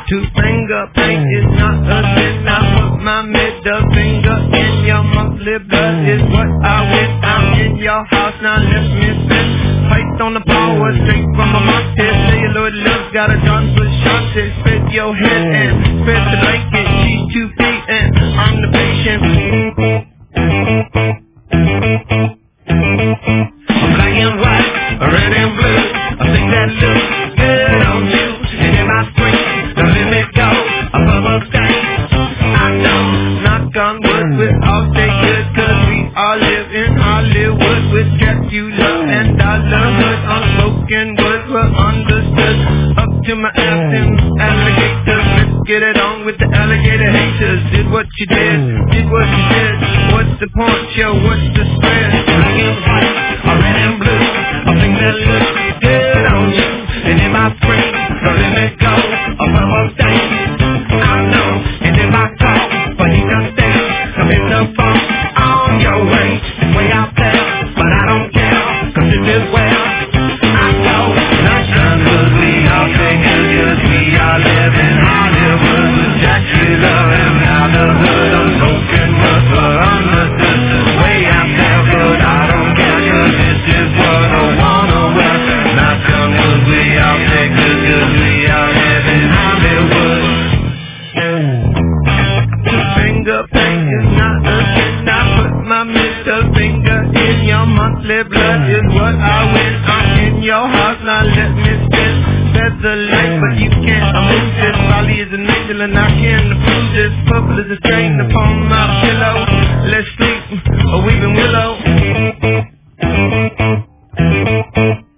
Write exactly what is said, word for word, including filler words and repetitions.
Two finger paint is not a sin. I put my middle finger in your monthly blood is what I win. I'm in your house now, let me spin. Placed on the power straight from a mountain. Celluloid love got a gun for shots. Spread your head and spread the blanket. She's two feet and I'm the patient. I'm black and white, red and blue. I think that looks good on you. And in my screen, don't let me go. Above a stain, I don't knock on wood with all stay good. Cause we all live in Hollywood with Dracula and Dollarhood. Unspoken words were understood. Up to my ass in alligators. Let's get it on with the alligator haters. Did what you did, did what you did. What's the point, yo, what's the spread? Black and white, or red and blue. I think that looks good on you. And in my screen, don't let me go. Above a stain, I know. And in my car, but he just stay. Come in the phone, on your way. Way out there, but I don't care. Cause this is where I go. Not done cause we all take it. Cause we all live in Hollywood with Dracula and out the hood. Unspoken words were understood. Way out there, but I don't care. Cause this is what I wanna wear. Not done cause we all take it. Cause we all live in Hollywood. Finger paint is not a sin. I put my middle finger in your monthly blood is what I win. I'm in your house, now let me spin. There's the light, but you can't move this. Molly is an angel and I can't approve this. Purple is a stain upon my pillow. Let's sleep, a weeping willow.